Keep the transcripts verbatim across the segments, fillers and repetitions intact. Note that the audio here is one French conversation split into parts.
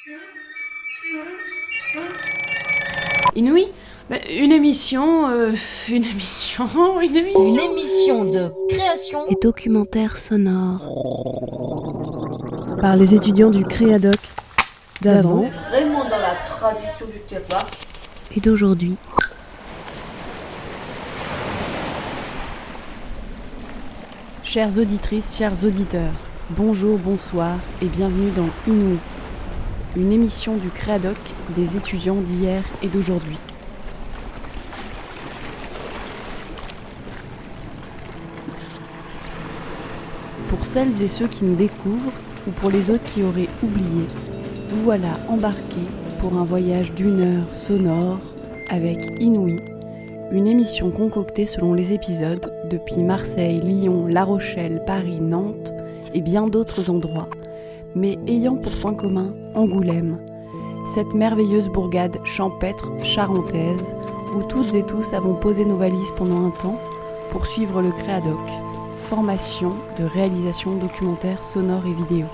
Inouï, bah, une émission, euh, une émission, une émission. Une émission de création et documentaire sonore par les étudiants du Créadoc d'avant. Vraiment dans la tradition du terroir. Et d'aujourd'hui. Chères auditrices, chers auditeurs, bonjour, bonsoir et bienvenue dans Inouï, une émission du Créadoc des étudiants d'hier et d'aujourd'hui. Pour celles et ceux qui nous découvrent, ou pour les autres qui auraient oublié, vous voilà embarqués pour un voyage d'une heure sonore avec Inouï, une émission concoctée selon les épisodes depuis Marseille, Lyon, La Rochelle, Paris, Nantes et bien d'autres endroits, mais ayant pour point commun Angoulême, cette merveilleuse bourgade champêtre charentaise où toutes et tous avons posé nos valises pendant un temps pour suivre le Créadoc, formation de réalisation documentaire sonore et vidéo.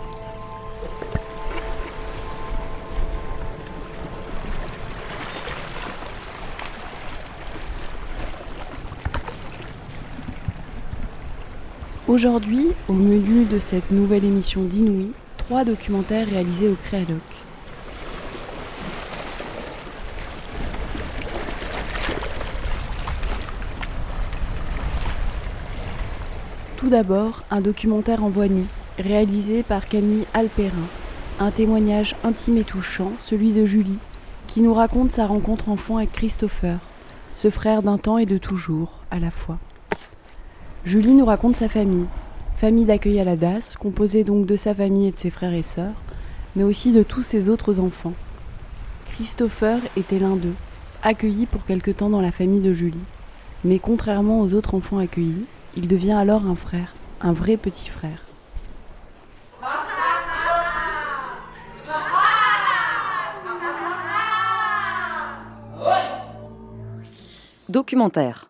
Aujourd'hui, au menu de cette nouvelle émission d'Inouï, trois documentaires réalisés au Créadoc. Tout d'abord, un documentaire en voix nue, réalisé par Camille Alperin. Un témoignage intime et touchant, celui de Julie, qui nous raconte sa rencontre enfant avec Christopher, ce frère d'un temps et de toujours, à la fois. Julie nous raconte sa famille, famille d'accueil à la D A S, composée donc de sa famille et de ses frères et sœurs, mais aussi de tous ses autres enfants. Christopher était l'un d'eux, accueilli pour quelque temps dans la famille de Julie. Mais contrairement aux autres enfants accueillis, il devient alors un frère, un vrai petit frère. documentaire.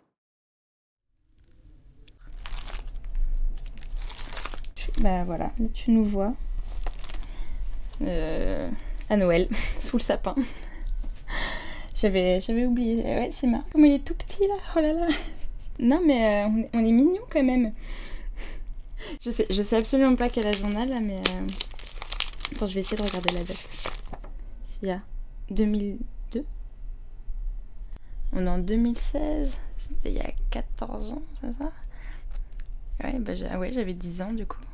Bah voilà, là tu nous vois euh, à Noël, sous le sapin. J'avais, j'avais oublié, ouais c'est marrant, comme il est tout petit là, oh là là. Non mais euh, on, est, on est mignons quand même. Je sais, je sais absolument pas quel âge on a là, mais... Euh... Attends, je vais essayer de regarder la date. S'il y a deux mille deux. On est en deux mille seize, c'était il y a quatorze ans, c'est ça? Ouais, bah j'ai, ouais, j'avais dix ans du coup.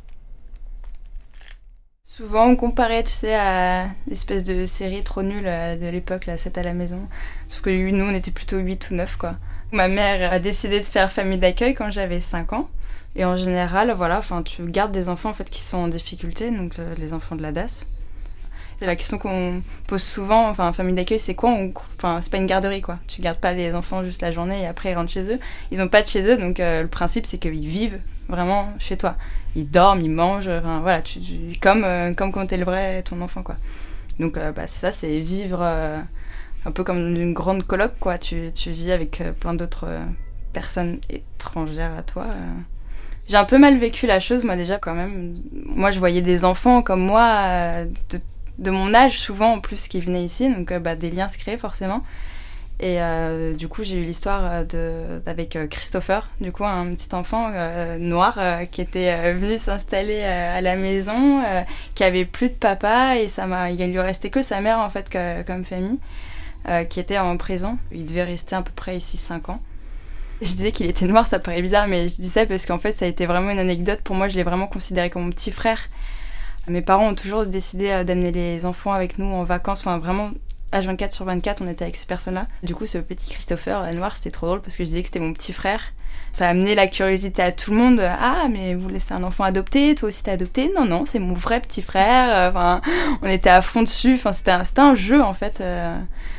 Souvent on comparait, tu sais, à l'espèce de série trop nulle de l'époque, là, sept à la maison. Sauf que nous, on était plutôt huit ou neuf, quoi. Ma mère a décidé de faire famille d'accueil quand j'avais cinq ans. Et en général, voilà, enfin, tu gardes des enfants en fait, qui sont en difficulté, donc euh, les enfants de la D A S. C'est la question qu'on pose souvent, enfin, famille d'accueil, c'est quoi? on... Enfin, c'est pas une garderie, quoi. Tu gardes pas les enfants juste la journée et après ils rentrent chez eux. Ils ont pas de chez eux, donc euh, le principe, c'est qu'ils vivent vraiment chez toi. Ils dorment, ils mangent, enfin, voilà, tu, tu, comme, euh, comme quand t'élèverais ton enfant, quoi. Donc, euh, bah, c'est ça, c'est vivre euh, un peu comme une grande coloc, quoi. Tu, tu vis avec euh, plein d'autres euh, personnes étrangères à toi. Euh. J'ai un peu mal vécu la chose, moi, déjà, quand même. Moi, je voyais des enfants comme moi, euh, de de mon âge souvent en plus qui venaient ici, donc euh, bah, des liens se créaient forcément. Et euh, du coup j'ai eu l'histoire de, avec euh, Christopher, du coup un petit enfant euh, noir euh, qui était euh, venu s'installer euh, à la maison, euh, qui avait plus de papa et ça m'a, il lui restait que sa mère en fait que, comme famille, euh, qui était en prison. Il devait rester à peu près ici cinq ans. Je disais qu'il était noir, ça paraît bizarre, mais je dis ça parce qu'en fait ça a été vraiment une anecdote. Pour moi, je l'ai vraiment considéré comme mon petit frère. Mes parents ont toujours décidé d'amener les enfants avec nous en vacances, enfin vraiment H vingt-quatre sur vingt-quatre, on était avec ces personnes-là. Du coup, ce petit Christopher noir, c'était trop drôle parce que je disais que c'était mon petit frère. Ça a amené la curiosité à tout le monde. Ah, mais vous laissez un enfant adopté, toi aussi t'es adopté? Non, non, c'est mon vrai petit frère. Enfin, on était à fond dessus. Enfin, c'était un, c'était un jeu en fait euh,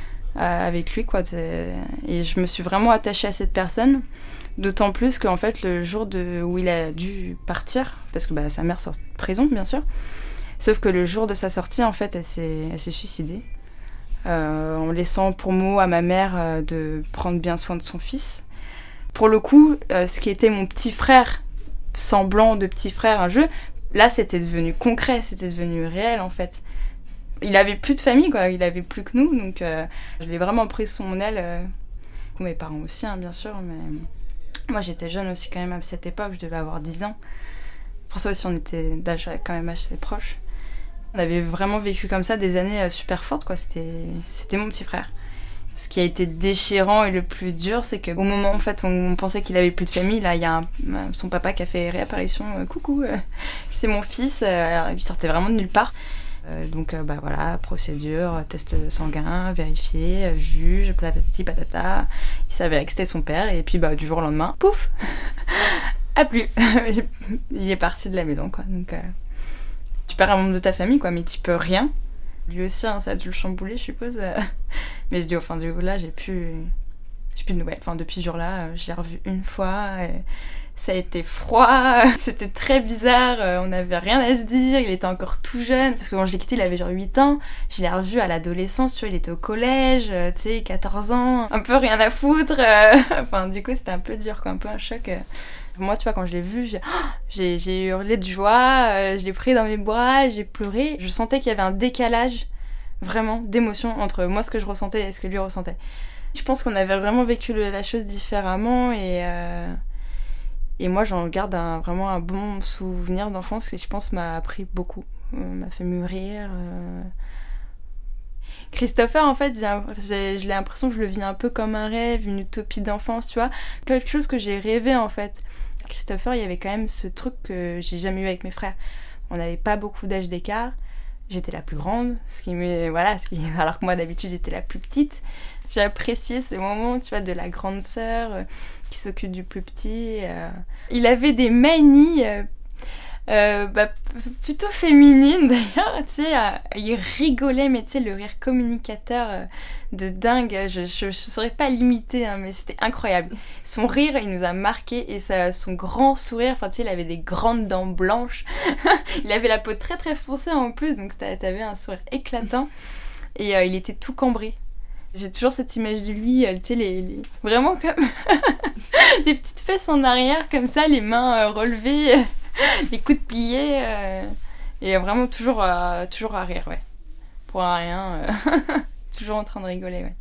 avec lui, quoi. Et je me suis vraiment attachée à cette personne. D'autant plus qu'en fait, le jour de, où il a dû partir, parce que bah, sa mère sortait de prison, bien sûr, sauf que le jour de sa sortie, en fait, elle s'est, elle s'est suicidée, euh, en laissant pour mot à ma mère euh, de prendre bien soin de son fils. Pour le coup, euh, ce qui était mon petit frère, semblant de petit frère, un jeu, là, c'était devenu concret, c'était devenu réel, en fait. Il avait plus de famille, quoi. Il avait plus que nous, donc euh, je l'ai vraiment pris sous mon aile. Euh, mes parents aussi, hein, bien sûr, mais moi j'étais jeune aussi quand même à cette époque, je devais avoir dix ans. Pour ça aussi, on était d'âge quand même assez proches. On avait vraiment vécu comme ça des années super fortes, quoi. C'était, c'était mon petit frère. Ce qui a été déchirant et le plus dur, c'est qu'au moment en fait, on pensait qu'il avait plus de famille, là, il y a un, son papa qui a fait réapparition. Euh, coucou, euh, c'est mon fils. Euh, il sortait vraiment de nulle part. Euh, donc euh, bah voilà, procédure, test sanguin, vérifié, euh, juge, patati patata. Il s'avérait que c'était son père et puis bah du jour au lendemain, pouf, a plus. Il est parti de la maison, quoi. Donc euh, tu perds un membre de ta famille, quoi, mais tu peux rien. Lui aussi, hein, ça a dû le chambouler, je suppose. Mais du, enfin, du coup, là, j'ai plus, j'ai plus de nouvelles. Enfin, depuis ce jour-là, je l'ai revu une fois. Et ça a été froid. C'était très bizarre. On n'avait rien à se dire. Il était encore tout jeune. Parce que quand je l'ai quitté, il avait genre huit ans. Je l'ai revu à l'adolescence, tu vois. Il était au collège, tu sais, quatorze ans. Un peu rien à foutre. Enfin, du coup, c'était un peu dur, quoi. Un peu un choc. Moi, tu vois, quand je l'ai vu, j'ai, j'ai, j'ai hurlé de joie, euh, je l'ai pris dans mes bras, j'ai pleuré. Je sentais qu'il y avait un décalage, vraiment, d'émotion entre moi, ce que je ressentais et ce que lui ressentait. Je pense qu'on avait vraiment vécu le, la chose différemment et, euh, et moi, j'en garde un, vraiment un bon souvenir d'enfance qui, je pense, m'a appris beaucoup, euh, m'a fait mûrir. Euh... Christopher, en fait, j'ai, j'ai l'impression que je le vis un peu comme un rêve, une utopie d'enfance, tu vois. Quelque chose que j'ai rêvé, en fait. Christopher, il y avait quand même ce truc que j'ai jamais eu avec mes frères. On n'avait pas beaucoup d'âge d'écart. J'étais la plus grande, ce qui me, voilà, ce qui, alors que moi d'habitude j'étais la plus petite. J'ai apprécié ces moments, tu vois, de la grande sœur euh, qui s'occupe du plus petit. Euh. Il avait des manies euh, euh, bah, plutôt féminines d'ailleurs, tu sais. Euh, il rigolait, mais tu sais, le rire communicateur euh, de dingue, je, je, je saurais pas l'imiter, hein, mais c'était incroyable. Son rire, il nous a marqué et ça, son grand sourire, enfin tu sais, il avait des grandes dents blanches. Il avait la peau très très foncée en plus, donc t'avais un sourire éclatant et euh, il était tout cambré. J'ai toujours cette image de lui, euh, tu sais, les, les... vraiment comme les petites fesses en arrière, comme ça, les mains euh, relevées, les coudes pliés, euh... et vraiment toujours, euh, toujours à rire, ouais. Pour un rien, euh... toujours en train de rigoler, ouais.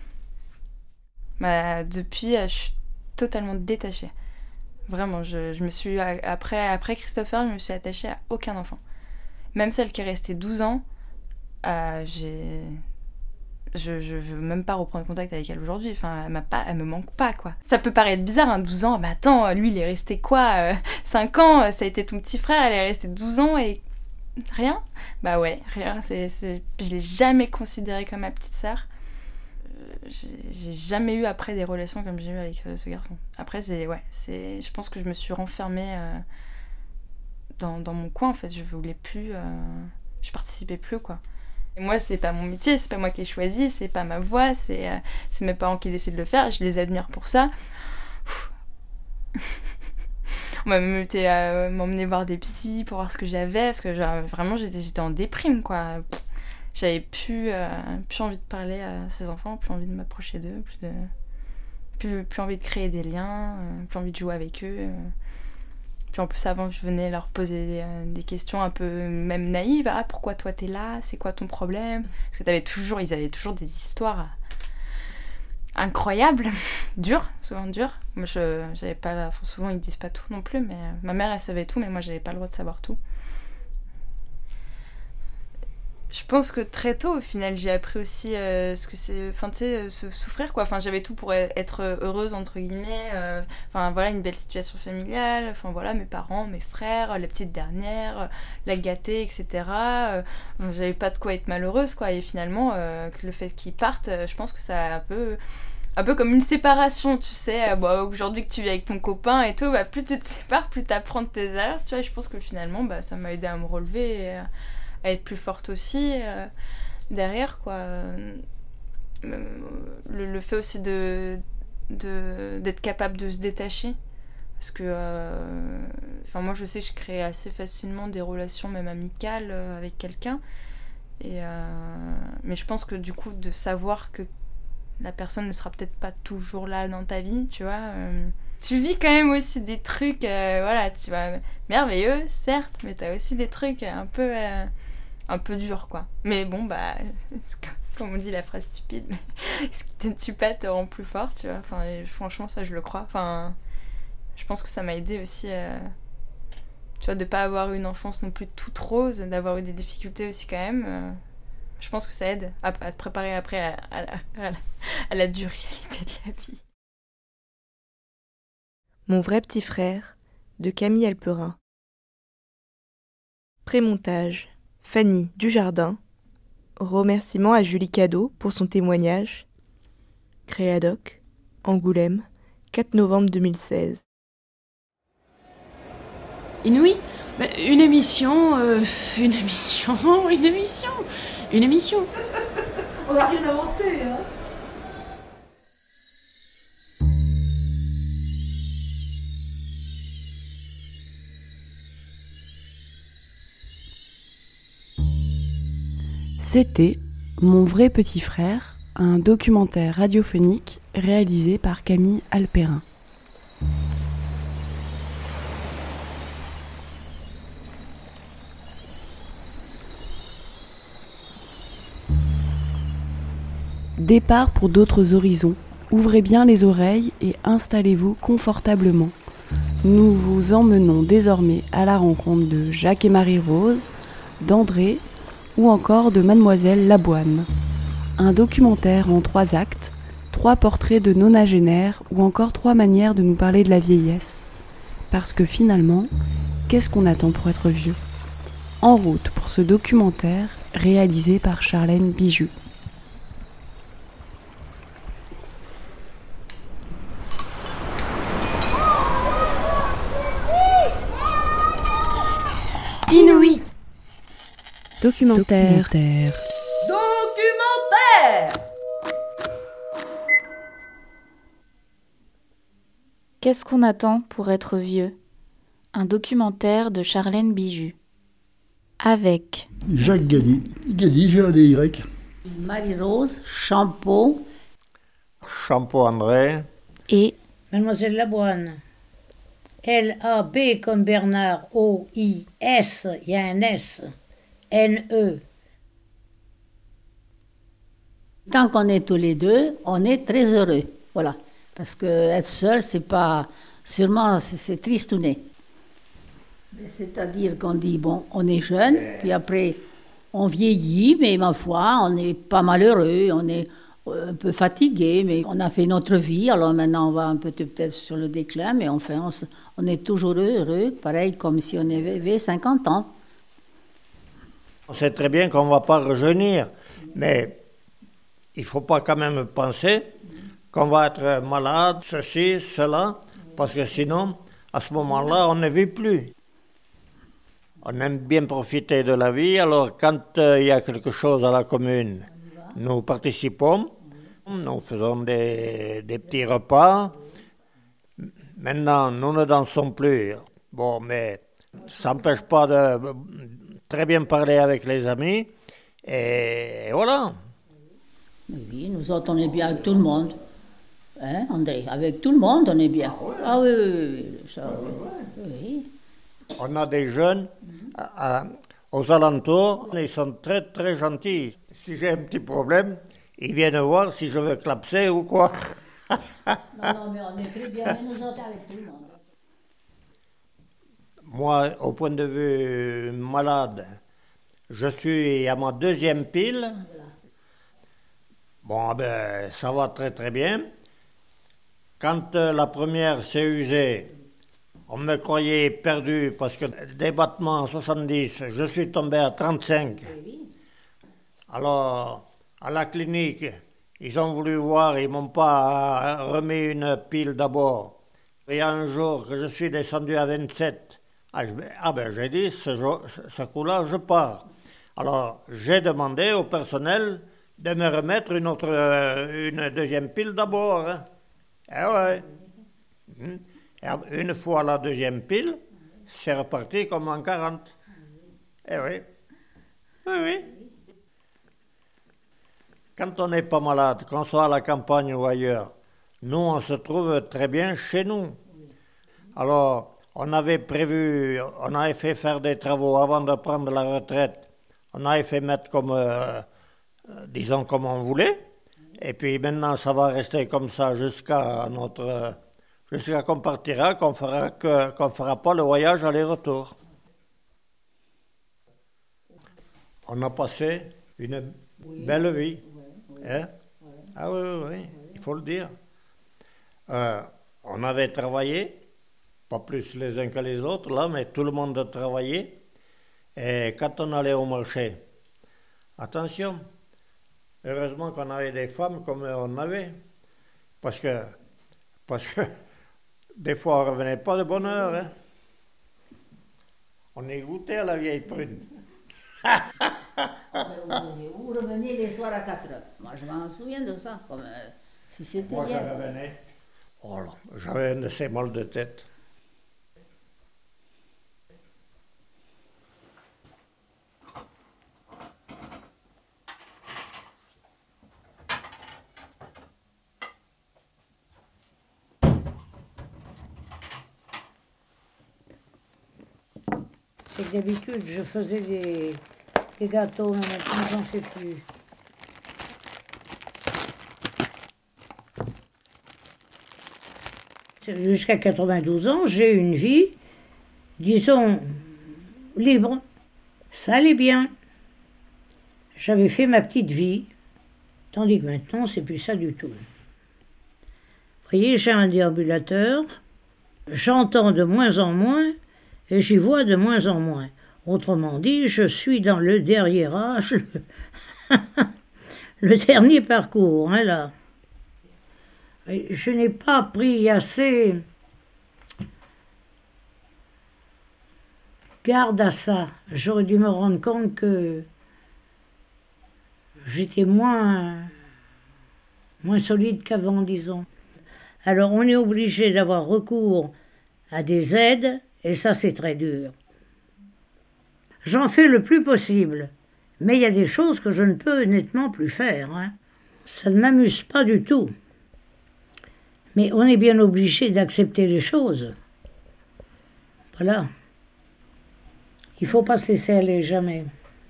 Bah, depuis, euh, je suis totalement détachée. Vraiment, je, je me suis... Après, après Christopher, je me suis attachée à aucun enfant. Même celle qui est restée douze ans, euh, j'ai... Je, je veux même pas reprendre contact avec elle aujourd'hui. Enfin, elle, m'a pas, elle me manque pas, quoi. Ça peut paraître bizarre, hein, douze ans. Mais attends, lui, il est resté quoi euh, cinq ans, ça a été ton petit frère, elle est restée douze ans et... Rien ? Bah ouais, rien. C'est, c'est... Je l'ai jamais considérée comme ma petite sœur. J'ai, j'ai jamais eu après des relations comme j'ai eu avec euh, ce garçon. Après, c'est, ouais, c'est, je pense que je me suis renfermée euh, dans, dans mon coin, en fait. Je voulais plus... Euh, je participais plus, quoi. Et moi, c'est pas mon métier, c'est pas moi qui l'ai choisi, c'est pas ma voix, c'est, euh, c'est mes parents qui décident de le faire, je les admire pour ça. On m'a même été euh, m'emmener voir des psys pour voir ce que j'avais, parce que genre, vraiment, j'étais, j'étais en déprime, quoi. J'avais plus, euh, plus envie de parler à ces enfants, plus envie de m'approcher d'eux, plus, de, plus, plus envie de créer des liens, euh, plus envie de jouer avec eux. Euh. Puis en plus, avant, je venais leur poser euh, des questions un peu même naïves. Ah, pourquoi toi t'es là ? C'est quoi ton problème ? Parce que t'avais toujours, ils avaient toujours des histoires incroyables, dures, souvent dures. Moi, je, j'avais pas la... enfin, souvent, ils disent pas tout non plus, mais euh, ma mère, elle savait tout, mais moi, j'avais pas le droit de savoir tout. Je pense que très tôt, au final, j'ai appris aussi euh, ce que c'est, enfin, tu sais, se souffrir, quoi. Enfin, j'avais tout pour être heureuse, entre guillemets. Euh, enfin, voilà, une belle situation familiale. Enfin, voilà, mes parents, mes frères, la petite dernière, la gâtée, et cetera. Euh, j'avais pas de quoi être malheureuse, quoi. Et finalement, euh, le fait qu'ils partent, euh, je pense que ça a un peu... Un peu comme une séparation, tu sais. Euh, bah, aujourd'hui que tu vis avec ton copain et tout, bah, plus tu te sépares, plus t'apprends de tes erreurs, tu vois. Et je pense que finalement, bah, ça m'a aidé à me relever et... Euh, à être plus forte aussi euh, derrière, quoi. Euh, le, le fait aussi de, de d'être capable de se détacher, parce que euh, enfin moi je sais que je crée assez facilement des relations même amicales euh, avec quelqu'un et euh, mais je pense que du coup de savoir que la personne ne sera peut-être pas toujours là dans ta vie, tu vois, euh, tu vis quand même aussi des trucs euh, voilà, tu vois, merveilleux certes, mais t'as aussi des trucs un peu euh, un peu dur, quoi. Mais bon, bah, comme on dit la phrase stupide, mais ce qui te tue pas te rend plus fort, tu vois. Enfin, et franchement, ça, je le crois. Enfin, je pense que ça m'a aidé aussi à, tu vois, de pas avoir une enfance non plus toute rose, d'avoir eu des difficultés aussi quand même. Euh, je pense que ça aide à, à te préparer après à, à, la, à, la, à la dure réalité de la vie. Mon vrai petit frère, de Camille Alperin. Prémontage, Fanny Dujardin. Remerciements à Julie Cadeau pour son témoignage. Créadoc, Angoulême, quatre novembre deux mille seize. Inouï, bah, une émission, euh, une émission, une émission, une émission. On n'a rien inventé, hein. C'était Mon vrai petit frère, un documentaire radiophonique réalisé par Camille Alperin. Départ pour d'autres horizons. Ouvrez bien les oreilles et installez-vous confortablement. Nous vous emmenons désormais à la rencontre de Jacques et Marie-Rose, d'André ou encore de Mademoiselle Laboine. Un documentaire en trois actes, trois portraits de nonagénaires ou encore trois manières de nous parler de la vieillesse. Parce que finalement, qu'est-ce qu'on attend pour être vieux ? En route pour ce documentaire réalisé par Charlène Bijou. Inouï. Documentaire. Documentaire. Documentaire. Qu'est-ce qu'on attend pour être vieux ? Un documentaire de Charlène Bijou. Avec Jacques Gadi. Gadi, G A D Y. Marie-Rose, Champeau. Champeau André. Et Mademoiselle Laboine. L A B comme Bernard, O I S, il y a un S, N E. Tant qu'on est tous les deux, on est très heureux. Voilà. Parce que être seul, c'est pas. Sûrement, c'est, c'est tristouné. C'est-à-dire qu'on dit, bon, on est jeune, puis après, on vieillit, mais ma foi, on n'est pas malheureux, on est un peu fatigué, mais on a fait notre vie, alors maintenant on va un peu peut-être sur le déclin, mais enfin, on, se, on est toujours heureux, pareil comme si on avait cinquante ans. On sait très bien qu'on ne va pas rajeunir, mais il ne faut pas quand même penser qu'on va être malade, ceci, cela, parce que sinon, à ce moment-là, on ne vit plus. On aime bien profiter de la vie, alors quand il euh, y a quelque chose à la commune, nous participons, nous faisons des, des petits repas. Maintenant, nous ne dansons plus. Bon, mais ça n'empêche pas de très bien parler avec les amis. Et, et voilà. Oui, nous autres, on est bien avec tout le monde. Hein, André ? Avec tout le monde, on est bien. Ah oui, oui, oui. oui, ça, oui. oui. On a des jeunes à, à, aux alentours, ils sont très très gentils. Si j'ai un petit problème, ils viennent voir si je veux clapser ou quoi. Non, non, mais on est très bien, mais nous autres avec tout le monde. Moi, au point de vue malade, je suis à ma deuxième pile. Bon, ben, ça va très très bien. Quand euh, la première s'est usée, on me croyait perdu parce que des battements à soixante-dix, je suis tombé à trente-cinq. Alors, à la clinique, ils ont voulu voir, ils ne m'ont pas remis une pile d'abord. Il y a un jour que je suis descendu à vingt-sept. Ah, je, ah ben j'ai dit, ce, jour, ce coup-là, je pars. Alors, j'ai demandé au personnel de me remettre une, autre, une deuxième pile d'abord. Hein. Eh ouais. Hum. Et une fois la deuxième pile, c'est reparti comme en quarante. Eh oui. Oui, oui. Quand on n'est pas malade, qu'on soit à la campagne ou ailleurs, nous, on se trouve très bien chez nous. Alors, on avait prévu, on avait fait faire des travaux avant de prendre la retraite On avait fait mettre comme, euh, disons, comme on voulait. Et puis maintenant, ça va rester comme ça jusqu'à notre, jusqu'à qu'on partira, qu'on fera que, qu'on fera pas le voyage aller-retour. On a passé une oui. belle vie. Oui. Hein? Oui. Ah oui, oui, oui, il faut le dire. Euh, on avait travaillé, pas plus les uns que les autres, là, mais tout le monde a travaillé. Et quand on allait au marché, attention, heureusement qu'on avait des femmes comme on avait, parce que, parce que des fois on ne revenait pas de bonne heure. Hein. On est goûté à la vieille prune. Vous revenez les soirs à quatre heures. Moi, je m'en souviens de ça, comme euh, si c'était Moi, hier. je revenais. Oh là, j'avais un de ces mal de tête. Et d'habitude, je faisais des, des gâteaux, mais maintenant, j'en fais plus. Jusqu'à quatre-vingt-douze ans, j'ai une vie, disons, libre. Ça allait bien. J'avais fait ma petite vie, tandis que maintenant, c'est plus ça du tout. Vous voyez, j'ai un déambulateur, j'entends de moins en moins, et j'y vois de moins en moins. Autrement dit, je suis dans le dernier âge, le dernier parcours, hein, là. Je n'ai pas pris assez garde à ça. J'aurais dû me rendre compte que j'étais moins, moins solide qu'avant, disons. Alors on est obligé d'avoir recours à des aides, et ça c'est très dur. J'en fais le plus possible, mais il y a des choses que je ne peux nettement plus faire. Hein. Ça ne m'amuse pas du tout. Mais on est bien obligé d'accepter les choses. Voilà. Il ne faut pas se laisser aller, jamais.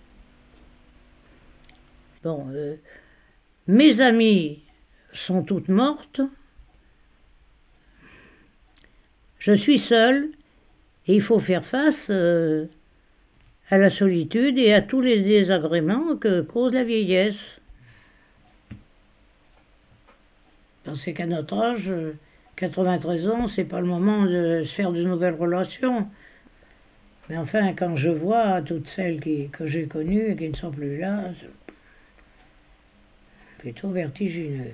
Bon, euh, mes amies sont toutes mortes. Je suis seule et il faut faire face euh, à la solitude et à tous les désagréments que cause la vieillesse. C'est qu'à notre âge, quatre-vingt-treize ans, c'est pas le moment de se faire de nouvelles relations. Mais enfin, quand je vois toutes celles qui, que j'ai connues et qui ne sont plus là, c'est plutôt vertigineux.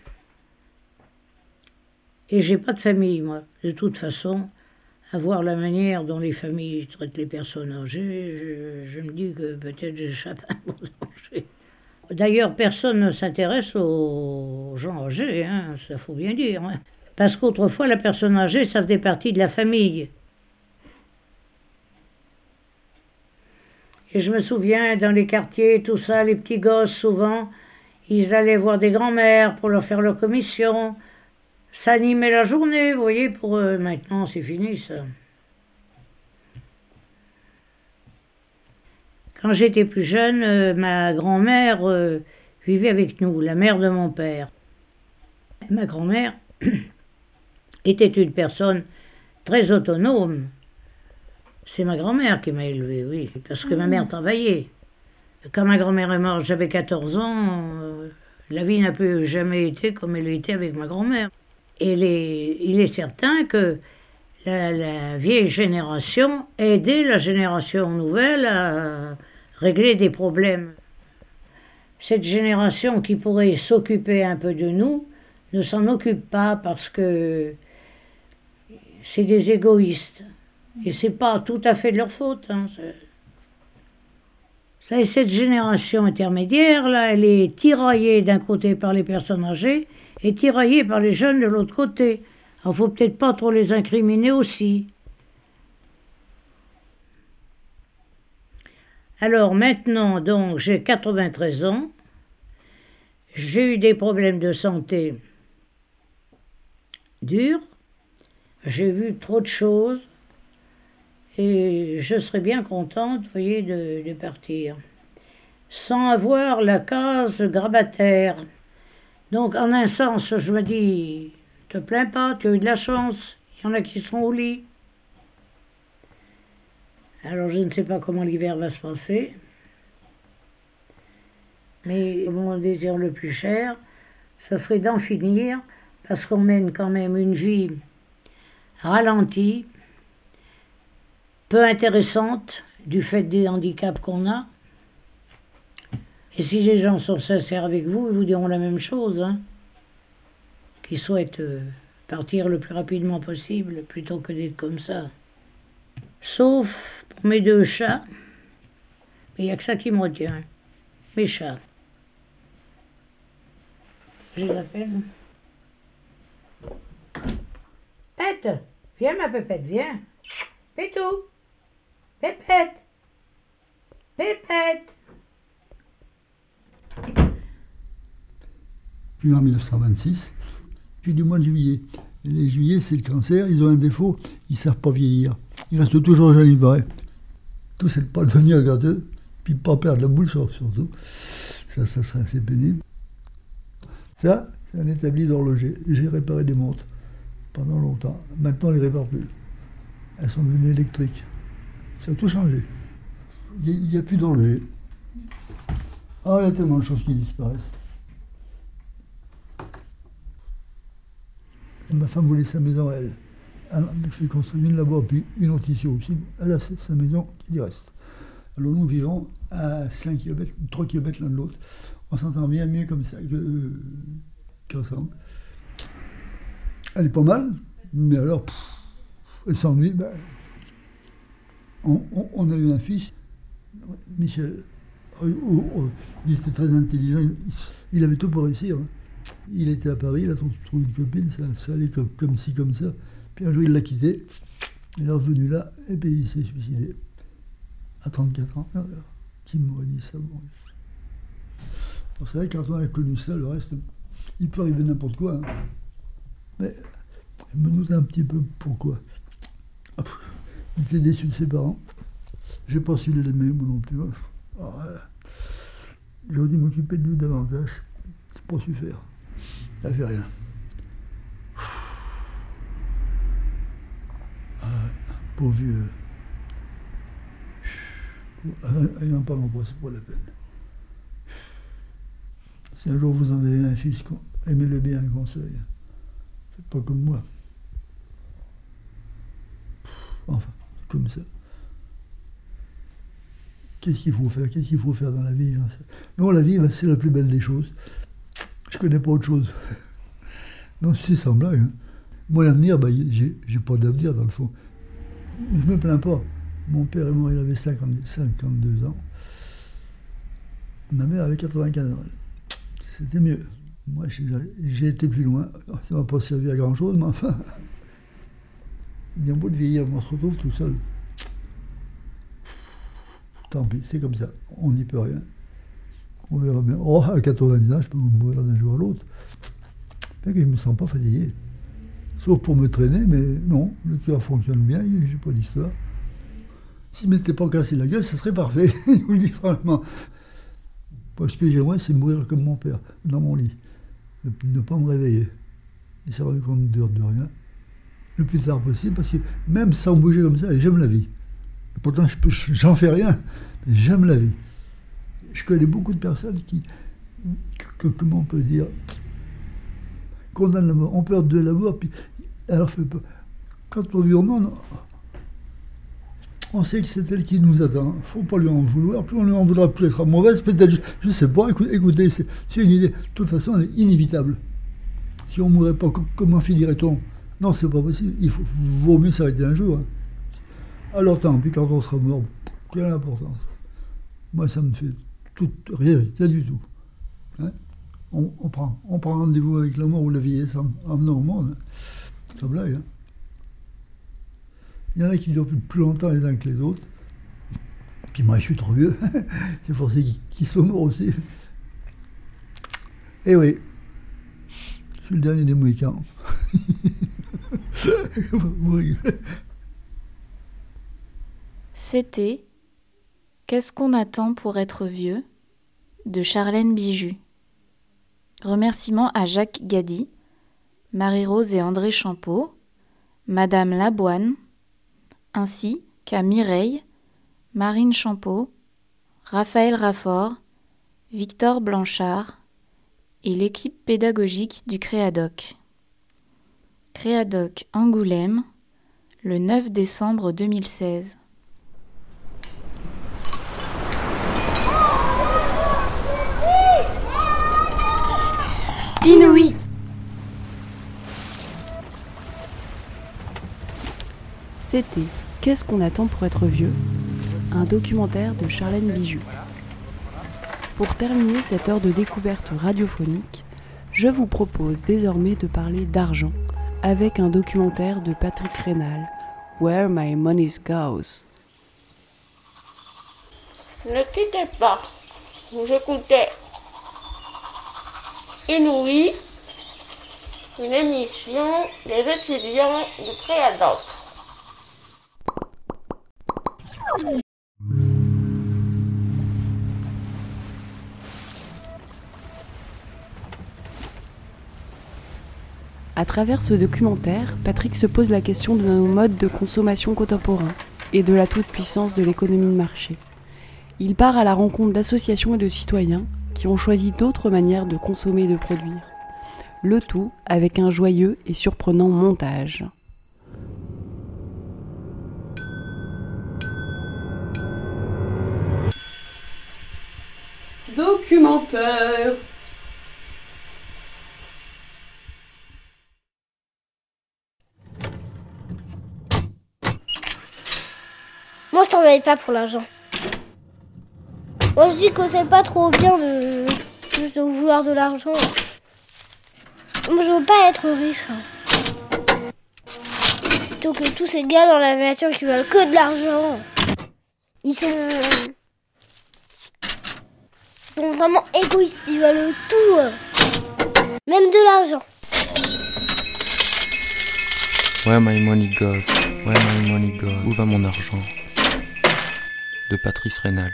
Et j'ai pas de famille, moi. De toute façon, à voir la manière dont les familles traitent les personnes âgées, je, je me dis que peut-être j'échappe un bon danger. D'ailleurs, personne ne s'intéresse aux gens âgés, hein, ça faut bien dire. Hein. Parce qu'autrefois, la personne âgée, ça faisait partie de la famille. Et je me souviens, dans les quartiers, tout ça, les petits gosses, souvent, ils allaient voir des grands-mères pour leur faire leur commission. Ça animait la journée, vous voyez, pour eux. Maintenant, c'est fini, ça. Quand j'étais plus jeune, euh, ma grand-mère euh, vivait avec nous, la mère de mon père. Ma grand-mère était une personne très autonome. C'est ma grand-mère qui m'a élevée, oui, parce que ma mère travaillait. Quand ma grand-mère est morte, j'avais quatorze ans, euh, la vie n'a plus jamais été comme elle était avec ma grand-mère. Et les, il est certain que la, la vieille génération aidait la génération nouvelle à régler des problèmes. Cette génération qui pourrait s'occuper un peu de nous ne s'en occupe pas parce que c'est des égoïstes. Et c'est pas tout à fait de leur faute. Hein. Ça, et cette génération intermédiaire, là, elle est tiraillée d'un côté par les personnes âgées et tiraillée par les jeunes de l'autre côté. Alors, faut peut-être pas trop les incriminer aussi. Alors maintenant, donc, j'ai quatre-vingt-treize ans, j'ai eu des problèmes de santé durs, j'ai vu trop de choses, et je serais bien contente, vous voyez, de, de partir. sans avoir la case grabataire. Donc, en un sens, je me dis, te plains pas, tu as eu de la chance, il y en a qui sont au lit. Alors, je ne sais pas comment l'hiver va se passer, mais mon désir le plus cher, ça serait d'en finir, parce qu'on mène quand même une vie ralentie, peu intéressante, du fait des handicaps qu'on a. Et si les gens sont sincères avec vous, ils vous diront la même chose, hein, qu'ils souhaitent euh, partir le plus rapidement possible, plutôt que d'être comme ça. Sauf pour mes deux chats, mais il n'y a que ça qui me retient, mes chats. Je les appelle. Pète, viens ma pépette, viens. Pétou, pépette, pépette. Puis en mille neuf cent vingt-six, puis du mois de juillet. Et les juillet, c'est le cancer, ils ont un défaut, ils ne savent pas vieillir. Ils restent toujours jeunes, il paraît. Tout, c'est de ne pas devenir gâteux, puis de ne pas perdre la boule surtout. Ça, ça serait assez pénible. Ça, c'est un établi d'horloger. J'ai réparé des montres pendant longtemps. Maintenant, on ne les répare plus. Elles sont devenues électriques. Ça a tout changé. Il n'y a, a plus d'horloger. Ah, il y a tellement de choses qui disparaissent. Et ma femme voulait sa maison, elle. Elle a fait construire une là-bas, puis une autre ici aussi. Elle a sa maison qui y reste. Alors nous vivons à cinq kilomètres, trois kilomètres l'un de l'autre. On s'entend bien mieux comme ça que, qu'ensemble. Elle est pas mal, mais alors, pff, elle s'ennuie. Ben, on, on, on a eu un fils, Michel. Oh, oh, oh, il était très intelligent, il, il avait tout pour réussir. Hein. Il était à Paris, il a trouvé une copine, ça, ça allait comme, comme ci, comme ça. Puis un jour, il l'a quitté, il est revenu là, et puis il s'est suicidé. À trente-quatre ans. Alors, qui m'aurait dit ça, bon. Vous savez, quand on a connu ça, le reste, il peut arriver n'importe quoi. Hein. Mais je me doute un petit peu pourquoi. Il était déçu de ses parents. Je n'ai pas su l'aimer, moi non plus. Alors, j'aurais dû m'occuper de lui davantage. C'est pas su faire. Ça fait rien. Ah, pauvre vieux. Il n'en parlons pas, c'est pas la peine. Si un jour vous en avez un fils, aimez-le bien, un conseil. Faites pas comme moi. Enfin, comme ça. Qu'est-ce qu'il faut faire Qu'est-ce qu'il faut faire dans la vie? Non, la vie, c'est la plus belle des choses. Je connais pas autre chose. Non, c'est sans blague. Hein. Moi, l'avenir, ben, j'ai, j'ai pas d'avenir dans le fond. Je me plains pas. Mon père est mort, il avait cinquante, cinquante-deux ans. Ma mère avait quatre-vingt-quinze ans. C'était mieux. Moi, j'ai, j'ai été plus loin. Ça m'a pas servi à grand-chose, mais enfin... Bien beau de vieillir, on se retrouve tout seul. Tant pis, c'est comme ça. On n'y peut rien. On verra bien. Oh, à quatre-vingt-dix ans, je peux mourir d'un jour à l'autre. Fait que je ne me sens pas fatigué. Sauf pour me traîner, mais non, le cœur fonctionne bien, j'ai pas d'histoire. Si je ne m'étais pas cassé la gueule, ça serait parfait, je vous le dis franchement. Parce que j'aimerais, c'est mourir comme mon père, dans mon lit. Ne, ne pas me réveiller. Il s'est rendu compte de, de rien. Le plus tard possible, parce que même sans bouger comme ça, j'aime la vie. Et pourtant, je peux, j'en fais rien, mais j'aime la vie. Je connais beaucoup de personnes qui, que, comment on peut dire, condamnent la mort, ont peur de la mort, puis elle leur fait peur. Quand on vit au monde, on sait que c'est elle qui nous attend. Il ne faut pas lui en vouloir, plus on lui en voudra, plus elle sera mauvaise, peut-être, je ne sais pas, écoutez, écoutez c'est, c'est une idée, de toute façon, elle est inévitable. Si on ne mourait pas, comment finirait-on? Non, c'est pas possible, il faut, vaut mieux s'arrêter un jour. Hein. Alors tant pis, quand on sera mort, quelle importance? Moi, ça me fait tout, rien, rien du tout. Hein? On, on prend, on prend rendez-vous avec la mort ou la vieillesse en, en venant au monde. Hein? C'est blague. Hein? Il y en a qui durent plus, plus longtemps les uns que les autres. Puis moi, je suis trop vieux. C'est forcé qu'ils, qu'ils sont morts aussi. Eh oui, je suis le dernier des Mohicans. C'était « Qu'est-ce qu'on attend pour être vieux ?» de Charlène Bijou. Remerciements à Jacques Gady, Marie-Rose et André Champeau, Madame Laboine, ainsi qu'à Mireille, Marine Champeau, Raphaël Raffort, Victor Blanchard et l'équipe pédagogique du Créadoc. Créadoc Angoulême, le neuf décembre deux mille seize. Inouï. C'était Qu'est-ce qu'on attend pour être vieux ? Un documentaire de Charlène Bijou. Pour terminer cette heure de découverte radiophonique, je vous propose désormais de parler d'argent avec un documentaire de Patrick Rénal, Where My Money Goes. Ne quittez pas, vous écoutez Inouï, une émission des étudiants du Créadoc. À travers ce documentaire, Patrick se pose la question de nos modes de consommation contemporains et de la toute-puissance de l'économie de marché. Il part à la rencontre d'associations et de citoyens qui ont choisi d'autres manières de consommer et de produire. Le tout avec un joyeux et surprenant montage. Documentaire. Moi je travaille pas pour l'argent. Moi je dis que c'est pas trop bien de, de vouloir de l'argent. Moi je veux pas être riche. Plutôt que tous ces gars dans la nature qui veulent que de l'argent. Ils sont, ils sont vraiment égoïstes, ils veulent tout. Même de l'argent. Where my money goes, where my money goes. Où va mon argent ? De Patrick Rénal.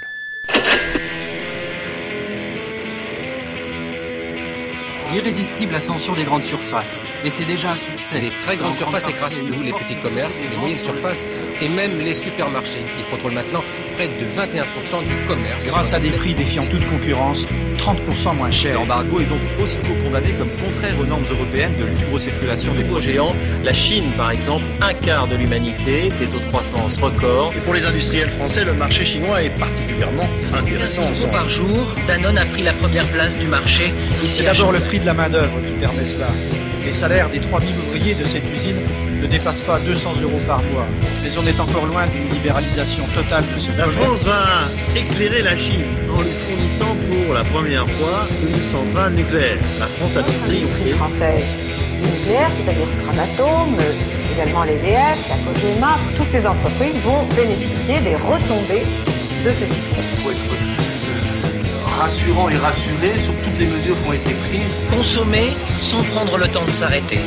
L'irrésistible ascension des grandes surfaces. Et c'est déjà un succès. Les très grandes surfaces écrasent tout, les petits commerces, les moyennes surfaces et même les supermarchés. Ils contrôlent maintenant près de vingt et un pour cent du commerce. Grâce à des prix défiant toute concurrence, trente pour cent moins cher. L'embargo est donc aussitôt condamné comme contraire aux normes européennes de libre circulation des produits géants. La Chine, par exemple, un quart de l'humanité, des taux de croissance records. Et pour les industriels français, le marché chinois est particulièrement intéressant. Par jour, Danone a pris la première place du marché ici. C'est d'abord le prix de la main-d'œuvre qui permet cela. Les salaires des trois mille ouvriers de cette usine ne dépassent pas deux cents euros par mois. Mais on est encore loin d'une libéralisation totale de ce La France va éclairer la Chine en lui fournissant pour la première fois une centrale nucléaire. La France a donc triomphé. Française nucléaire, c'est-à-dire Framatome, également l'E D F, la Cogema, toutes ces entreprises vont bénéficier des retombées de ce succès. Il faut être rassurant et rassuré sur toutes les mesures qui ont été prises. Consommer sans prendre le temps de s'arrêter.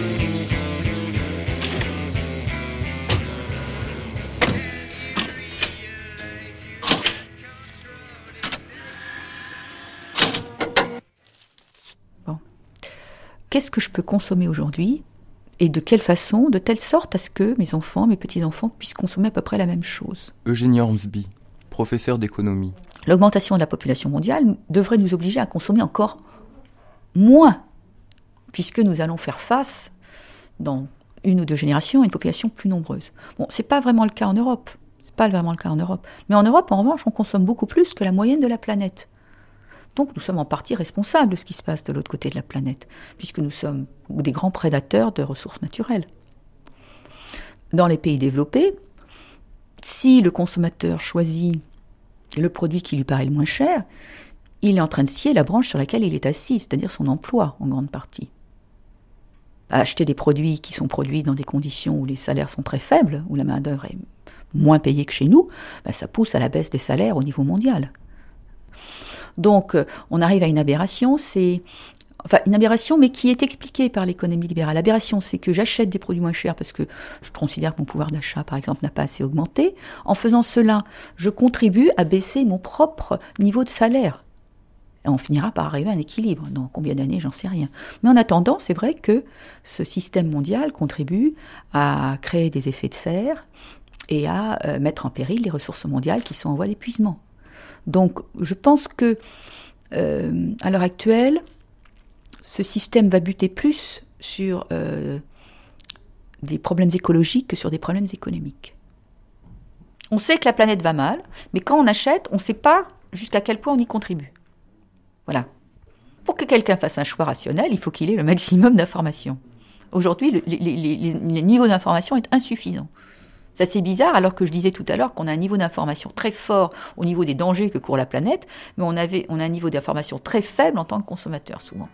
Bon. Qu'est-ce que je peux consommer aujourd'hui ? Et de quelle façon ? De telle sorte à ce que mes enfants, mes petits-enfants puissent consommer à peu près la même chose. Eugénie Ormsby, professeur d'économie. L'augmentation de la population mondiale devrait nous obliger à consommer encore moins, puisque nous allons faire face, dans une ou deux générations, à une population plus nombreuse. Bon, c'est pas vraiment le cas en Europe. C'est pas vraiment le cas en Europe. Mais en Europe, en revanche, on consomme beaucoup plus que la moyenne de la planète. Donc nous sommes en partie responsables de ce qui se passe de l'autre côté de la planète, puisque nous sommes des grands prédateurs de ressources naturelles. Dans les pays développés, si le consommateur choisit le produit qui lui paraît le moins cher, il est en train de scier la branche sur laquelle il est assis, c'est-à-dire son emploi, en grande partie. À acheter des produits qui sont produits dans des conditions où les salaires sont très faibles, où la main-d'œuvre est moins payée que chez nous, ben ça pousse à la baisse des salaires au niveau mondial. Donc, on arrive à une aberration, c'est... Enfin, une aberration, mais qui est expliquée par l'économie libérale. L'aberration, c'est que j'achète des produits moins chers parce que je considère que mon pouvoir d'achat, par exemple, n'a pas assez augmenté. En faisant cela, je contribue à baisser mon propre niveau de salaire. Et on finira par arriver à un équilibre. Dans combien d'années, j'en sais rien. Mais en attendant, c'est vrai que ce système mondial contribue à créer des effets de serre et à euh, mettre en péril les ressources mondiales qui sont en voie d'épuisement. Donc, je pense que, euh, à l'heure actuelle, ce système va buter plus sur euh, des problèmes écologiques que sur des problèmes économiques. On sait que la planète va mal, mais quand on achète, on ne sait pas jusqu'à quel point on y contribue. Voilà. Pour que quelqu'un fasse un choix rationnel, il faut qu'il ait le maximum d'informations. Aujourd'hui, le, les, les, les, le niveau d'information est insuffisant. C'est assez bizarre, alors que je disais tout à l'heure qu'on a un niveau d'information très fort au niveau des dangers que court la planète, mais on, avait, on a un niveau d'information très faible en tant que consommateur, souvent.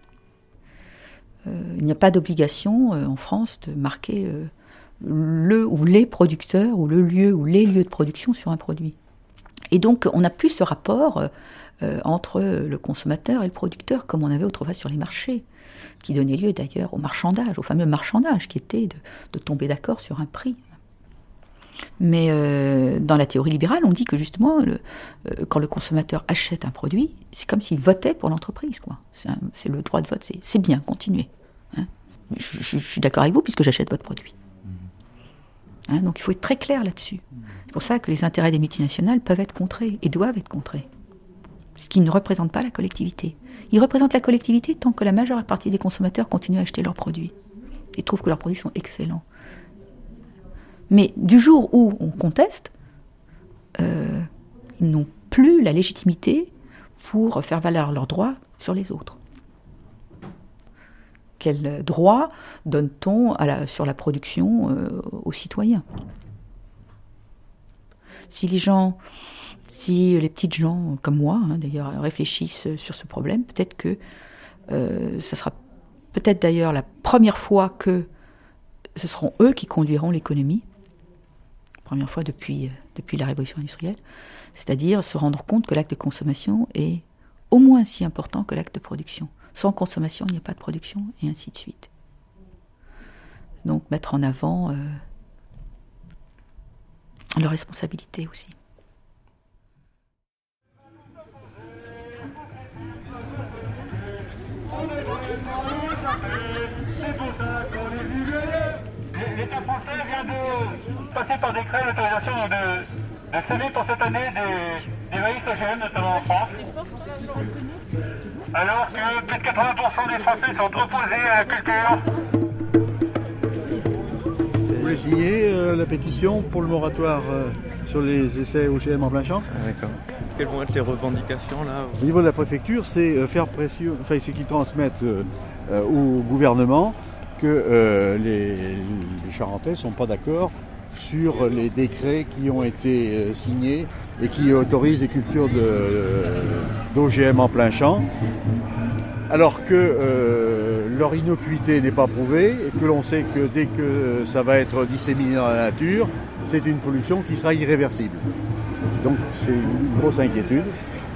Euh, il n'y a pas d'obligation euh, en France de marquer euh, le ou les producteurs, ou le lieu ou les lieux de production sur un produit. Et donc, on n'a plus ce rapport euh, euh, entre le consommateur et le producteur, comme on avait autrefois sur les marchés, qui donnait lieu d'ailleurs au marchandage, au fameux marchandage, qui était de, de tomber d'accord sur un prix. Mais euh, dans la théorie libérale, on dit que justement, le, euh, quand le consommateur achète un produit, c'est comme s'il votait pour l'entreprise, quoi. C'est, un, c'est le droit de vote, c'est, c'est bien, continuez. Hein. Je, je, je suis d'accord avec vous, puisque j'achète votre produit. Hein, donc il faut être très clair là-dessus. C'est pour ça que les intérêts des multinationales peuvent être contrés, et doivent être contrés. Parce qu'ils ne représentent pas la collectivité. Ils représentent la collectivité tant que la majeure partie des consommateurs continuent à acheter leurs produits. Et trouvent que leurs produits sont excellents. Mais du jour où on conteste, euh, ils n'ont plus la légitimité pour faire valoir leurs droits sur les autres. Quel droit donne-t-on à la, sur la production euh, aux citoyens ? Si les gens, si les petites gens comme moi, hein, d'ailleurs, réfléchissent sur ce problème, peut-être que euh, ce sera peut-être d'ailleurs la première fois que ce seront eux qui conduiront l'économie. Première fois depuis, depuis la révolution industrielle, c'est-à-dire se rendre compte que l'acte de consommation est au moins aussi important que l'acte de production. Sans consommation, il n'y a pas de production, et ainsi de suite. Donc mettre en avant euh, leur responsabilité aussi. L'État français vient de passer par décret l'autorisation de, de semer pour cette année des, des maïs O G M, notamment en France. Alors que plus de quatre-vingts pour cent des Français sont opposés à la culture. Vous voulez signer euh, la pétition pour le moratoire euh, sur les essais O G M en plein champ ? Ah, d'accord. Quelles vont être les revendications là ? Au niveau de la préfecture, c'est euh, faire pression, enfin c'est qu'ils transmettent euh, euh, au gouvernement que euh, les, les Charentais ne sont pas d'accord sur les décrets qui ont été euh, signés et qui autorisent les cultures de, euh, d'O G M en plein champ, alors que euh, leur innocuité n'est pas prouvée et que l'on sait que dès que ça va être disséminé dans la nature, c'est une pollution qui sera irréversible. Donc c'est une grosse inquiétude.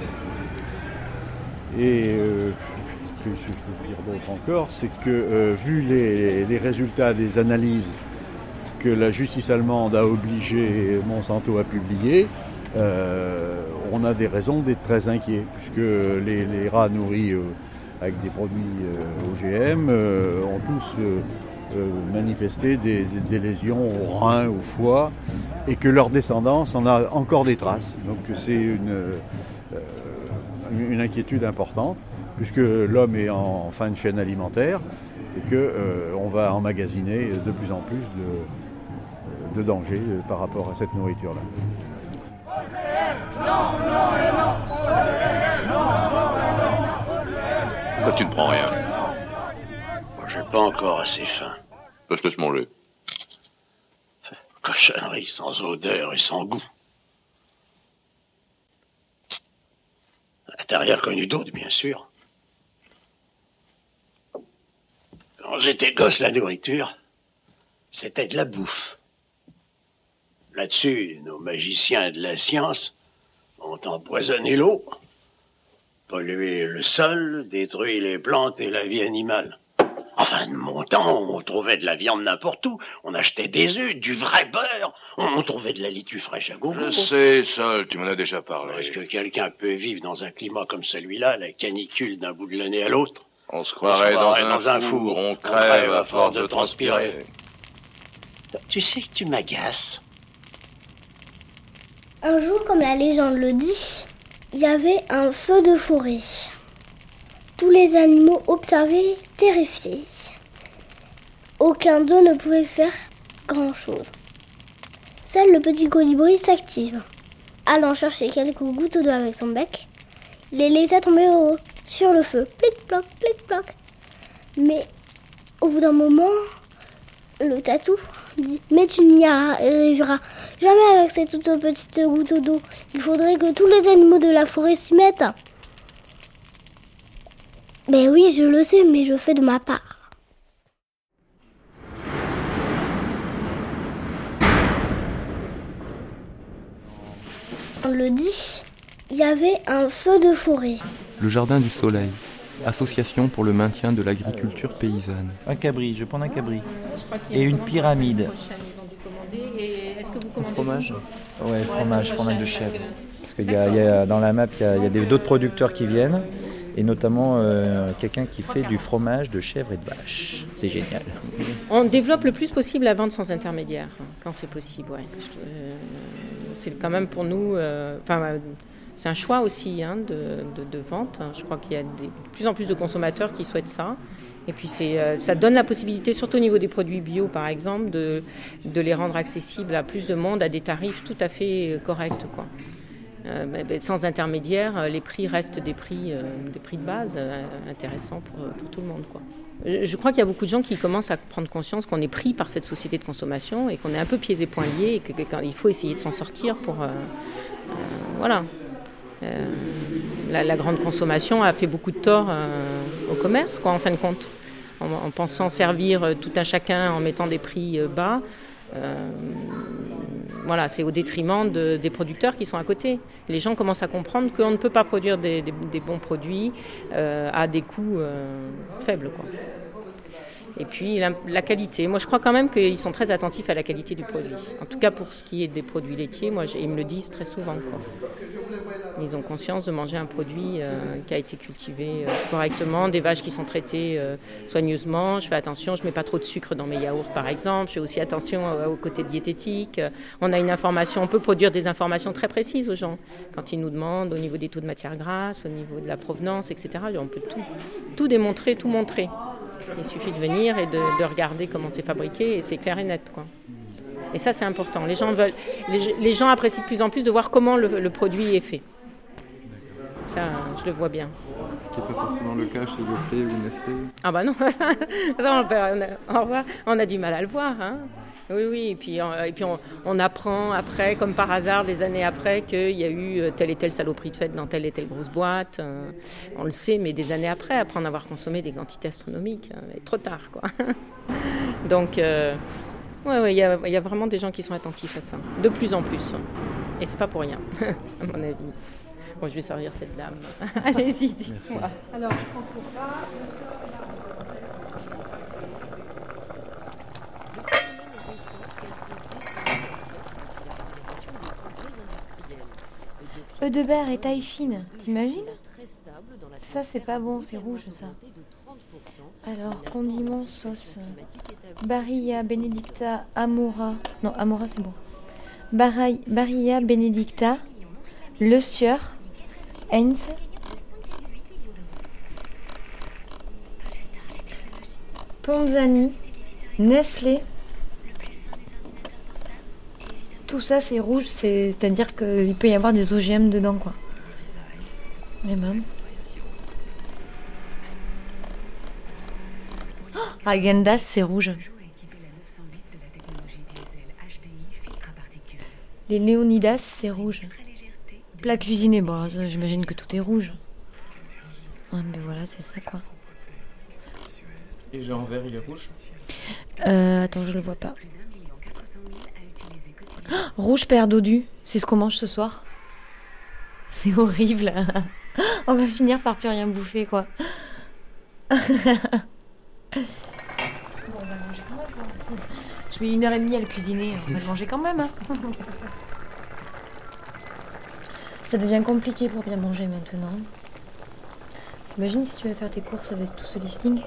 Et euh, ce que je peux dire d'autre encore, c'est que euh, vu les, les résultats des analyses que la justice allemande a obligé Monsanto à publier, euh, on a des raisons d'être très inquiets, puisque les, les rats nourris euh, avec des produits euh, O G M euh, ont tous euh, euh, manifesté des, des, des lésions aux reins, au foie, et que leur descendance en a encore des traces. Donc c'est une, euh, une inquiétude importante, puisque l'homme est en fin de chaîne alimentaire et qu'on euh, va emmagasiner de plus en plus de, de dangers par rapport à cette nourriture-là. Pourquoi tu ne prends rien? Moi, j'ai pas encore assez faim. Je te laisse manger. Cochonnerie sans odeur et sans goût. T'as rien connu d'autre, bien sûr. Quand j'étais gosse, la nourriture, c'était de la bouffe. Là-dessus, nos magiciens de la science ont empoisonné l'eau, pollué le sol, détruit les plantes et la vie animale. Enfin, de mon temps, on trouvait de la viande n'importe où. On achetait des œufs, du vrai beurre. On, on trouvait de la laitue fraîche à gogo. Je sais, Sol, tu m'en as déjà parlé. Est-ce que quelqu'un peut vivre dans un climat comme celui-là, la canicule d'un bout de l'année à l'autre? On se croirait, on se croirait dans, dans un, four, four. On crève à force de transpirer. transpirer. Tu sais que tu m'agaces. Un jour, comme la légende le dit, il y avait un feu de forêt. Tous les animaux observaient, terrifiés. Aucun d'eux ne pouvait faire grand-chose. Seul le petit colibri s'active. Allant chercher quelques gouttes d'eau avec son bec, il les laissa tomber au, sur le feu. Plic-ploc, plic-ploc. Mais au bout d'un moment, le tatou dit « Mais tu n'y arriveras jamais avec ces toutes petites gouttes d'eau. Il faudrait que tous les animaux de la forêt s'y mettent. » Ben oui, je le sais, mais je fais de ma part. On le dit, il y avait un feu de forêt. Le Jardin du Soleil, association pour le maintien de l'agriculture paysanne. Un cabri, je prends un cabri. Et une pyramide. Un fromage ? Ouais, fromage, fromage de chèvre. Parce qu'il y a, il y a dans la map, il y a, il y a des, d'autres producteurs qui viennent. Et notamment euh, quelqu'un qui fait du fromage de chèvre et de vache. C'est génial. On développe le plus possible la vente sans intermédiaire, quand c'est possible. Ouais. Euh, c'est quand même pour nous... Euh, c'est un choix aussi hein, de, de, de vente. Je crois qu'il y a des, de plus en plus de consommateurs qui souhaitent ça. Et puis c'est, euh, ça donne la possibilité, surtout au niveau des produits bio par exemple, de, de les rendre accessibles à plus de monde à des tarifs tout à fait corrects, quoi. Euh, sans intermédiaire, les prix restent des prix, euh, des prix de base euh, intéressants pour, pour tout le monde, quoi. Je, je crois qu'il y a beaucoup de gens qui commencent à prendre conscience qu'on est pris par cette société de consommation et qu'on est un peu pieds et poings liés et qu'il faut essayer de s'en sortir pour... Euh, euh, voilà. Euh, la, la grande consommation a fait beaucoup de tort euh, au commerce, quoi, en fin de compte. En, en pensant servir tout un chacun en mettant des prix bas. Euh, voilà, c'est au détriment de, des producteurs qui sont à côté. Les gens commencent à comprendre qu'on ne peut pas produire des, des, des bons produits euh, à des coûts euh, faibles, quoi. Et puis la, la qualité. Moi, je crois quand même qu'ils sont très attentifs à la qualité du produit. En tout cas, pour ce qui est des produits laitiers, moi, ils me le disent très souvent, quoi. Ils ont conscience de manger un produit euh, qui a été cultivé euh, correctement, des vaches qui sont traitées euh, soigneusement. Je fais attention, je ne mets pas trop de sucre dans mes yaourts, par exemple. Je fais aussi attention euh, au côté diététique. On a une information, on peut produire des informations très précises aux gens. Quand ils nous demandent au niveau des taux de matière grasse, au niveau de la provenance, et cetera. On peut tout, tout démontrer, tout montrer. Il suffit de venir et de, de regarder comment c'est fabriqué et c'est clair et net, quoi. Et ça, c'est important. Les gens veulent, les, les gens apprécient de plus en plus de voir comment le, le produit est fait. Ça, je le vois bien. Ce qui n'est pas forcément le cas chez Yoplait ou Nestlé. Ah bah non, ça, on, peut, on, a, on, voit, on a du mal à le voir, hein. Oui, oui, et puis, on, et puis on, on apprend après, comme par hasard, des années après, qu'il y a eu telle et telle saloperie de fête dans telle et telle grosse boîte. Euh, on le sait, mais des années après, après en avoir consommé des quantités astronomiques, euh, trop tard, quoi. Donc, euh, ouais, ouais, il y a, y a vraiment des gens qui sont attentifs à ça, de plus en plus. Et c'est pas pour rien, à mon avis. Bon, je vais servir cette dame. Allez-y, dites-moi. Alors, je prends pour ça. Œufs de berre et taille fine, t'imagines? Ça, c'est pas bon, c'est rouge, ça. Alors, condiments, sauce. Barilla, Benedicta, Amora. Non, Amora, c'est bon. Barilla, Barilla, Benedicta, Le Sieur, Heinz. Ponzani, Nestlé. Tout ça, c'est rouge, c'est, c'est-à-dire qu'il peut y avoir des O G M dedans, quoi. Les mêmes. Oh, Häagen-Dazs, c'est rouge. Les Léonidas, c'est rouge. Plat cuisiné, bon, alors, j'imagine que tout est rouge. Ouais, mais voilà, c'est ça, quoi. Et Jean vert, il est rouge? Euh, attends, je le vois pas. Oh, rouge père dodu, c'est ce qu'on mange ce soir. C'est horrible. On va finir par plus rien bouffer, quoi. Je mets une heure et demie à le cuisiner. On va le manger quand même. Hein. Ça devient compliqué pour bien manger maintenant. T'imagines si tu vas faire tes courses avec tout ce listing?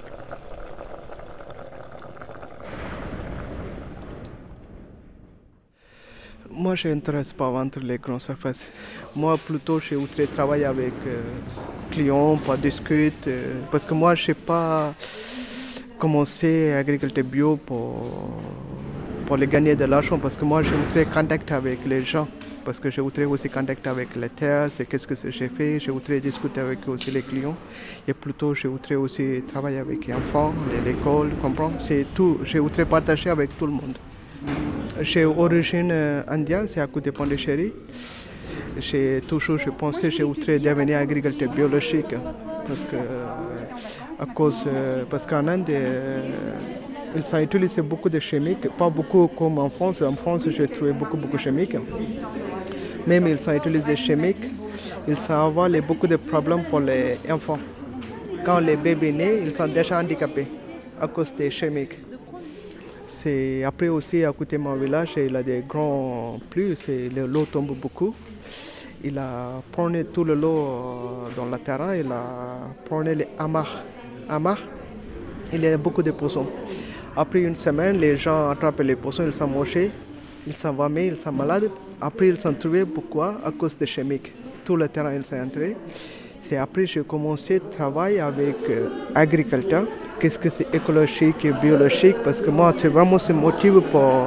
Moi, je n'intéresse pas à vendre les grandes surfaces. Moi, plutôt, je voudrais travailler avec euh, clients, pas discuter. Euh, parce que moi, je ne sais pas commencer à agriculture bio pour, pour les gagner de l'argent. Parce que moi, je voudrais contacter avec les gens. Parce que je voudrais aussi contacter avec les terres, c'est qu'est-ce que j'ai fait. Je voudrais discuter avec aussi les clients. Et plutôt, je voudrais aussi travailler avec les enfants, l'école, comprendre. C'est tout. Je voudrais partager avec tout le monde. J'ai origine euh, indienne, c'est à côté de Pondichéry. J'ai toujours, je pensais, je voudrais devenir agriculteur biologique. Parce que, euh, à cause, euh, parce qu'en Inde, euh, ils ont utilisé beaucoup de chimiques, pas beaucoup comme en France. En France, j'ai trouvé beaucoup, beaucoup de chimiques. Même ils ont utilisé des chimiques, ils ont avoir beaucoup de problèmes pour les enfants. Quand les bébés naissent, ils sont déjà handicapés à cause des chimiques. C'est, après aussi, à côté de mon village, il a des grands pluies, l'eau tombe beaucoup. Il a pris tout le lot dans le terrain, il a pris les amarres. amarres. Il y a beaucoup de poissons. Après une semaine, les gens attrapent les poissons, ils sont mangés, ils sont vomés, ils sont malades. Après, ils sont trouvés pourquoi? À cause des chimiques. Tout le terrain, ils sont entrés. C'est après que j'ai commencé à travailler avec euh, agriculteurs. Qu'est-ce que c'est écologique et biologique? Parce que moi, c'est vraiment ce motif pour,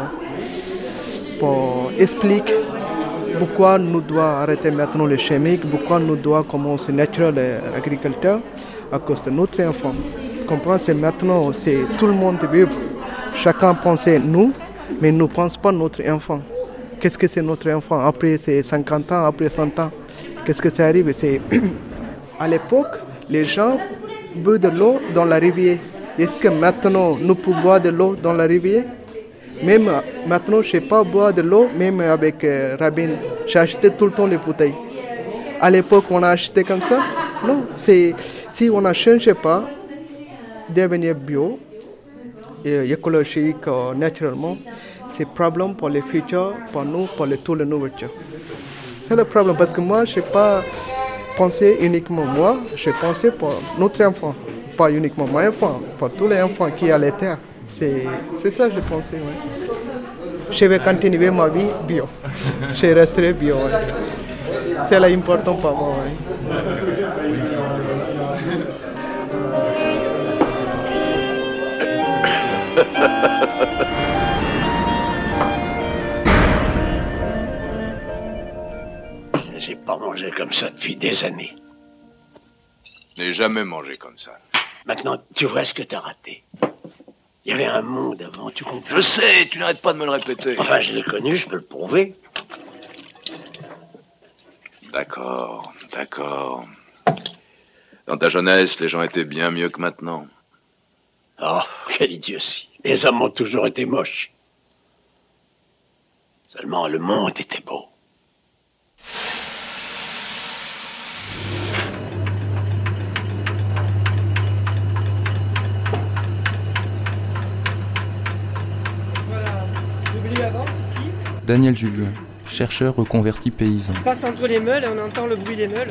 pour expliquer pourquoi nous devons arrêter maintenant les chimiques, pourquoi nous devons commencer naturel l'agriculture à cause de notre enfant. Comprends, c'est maintenant, c'est tout le monde vivre. Chacun pense nous, mais nous ne pense pas notre enfant. Qu'est-ce que c'est notre enfant? Après c'est cinquante ans, après cent ans, qu'est-ce que ça arrive? C'est à l'époque, les gens buvaient de l'eau dans la rivière. Est-ce que maintenant, nous pouvons boire de l'eau dans la rivière? Même maintenant, je ne sais pas boire de l'eau, même avec euh, Rabin. J'ai acheté tout le temps les bouteilles. À l'époque, on a acheté comme ça? Non. C'est, si on ne change pas, devenir bio, et écologique, euh, naturellement, c'est un problème pour le futur, pour nous, pour le, tout le nourriture. C'est le problème, parce que moi, je n'ai pas pensé uniquement moi, je pensais pour notre enfant, pas uniquement mon enfant, pour tous les enfants qui sont à la terre. C'est, c'est ça que je pensais, ouais. Je vais continuer ma vie bio. Je resterai bio, ouais. C'est l'important pour moi, ouais. J'ai pas mangé comme ça depuis des années. Je n'ai jamais mangé comme ça. Maintenant, tu vois ce que t'as raté. Il y avait un monde avant, tu comprends? Je sais, tu n'arrêtes pas de me le répéter. Enfin, je l'ai connu, je peux le prouver. D'accord, d'accord. Dans ta jeunesse, les gens étaient bien mieux que maintenant. Oh, quelle idiotie. Les hommes ont toujours été moches. Seulement, le monde était beau. Daniel Julien, chercheur reconverti paysan. On passe entre les meules et on entend le bruit des meules.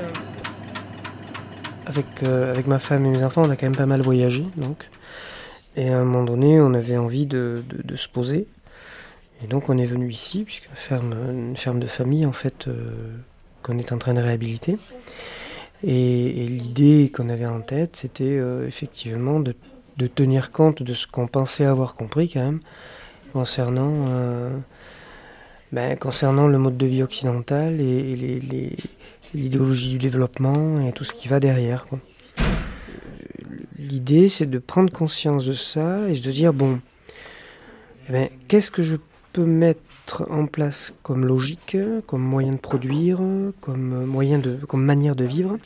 Avec, euh, avec ma femme et mes enfants, on a quand même pas mal voyagé, donc. Et à un moment donné, on avait envie de, de, de se poser. Et donc on est venu ici, puisque une ferme, une ferme de famille, en fait, euh, qu'on est en train de réhabiliter. Et, et l'idée qu'on avait en tête, c'était euh, effectivement de, de tenir compte de ce qu'on pensait avoir compris quand même, concernant... Euh, Ben, concernant le mode de vie occidental et, et les, les, l'idéologie du développement et tout ce qui va derrière, quoi. L'idée, c'est de prendre conscience de ça et de dire, bon, ben, qu'est-ce que je peux mettre en place comme logique, comme moyen de produire, comme, moyen de, comme manière de vivre,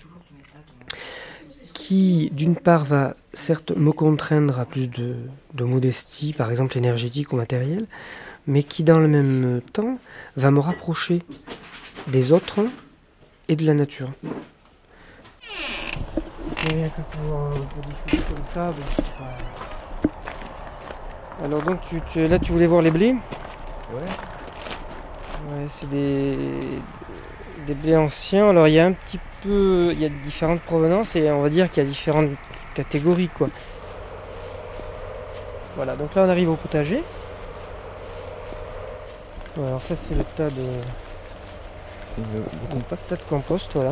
qui, d'une part, va certes me contraindre à plus de, de modestie, par exemple énergétique ou matérielle, mais qui, dans le même temps, va me rapprocher des autres et de la nature. C'est rien que pour, pour discuter comme ça, ben, c'est pas... Alors donc tu, tu, là tu voulais voir les blés ? Ouais. Ouais, c'est des, des blés anciens. Alors il y a un petit peu, il y a différentes provenances et on va dire qu'il y a différentes catégories quoi. Voilà, donc là on arrive au potager. Ouais, alors ça c'est le tas de, le, le compost. Tas de compost, voilà.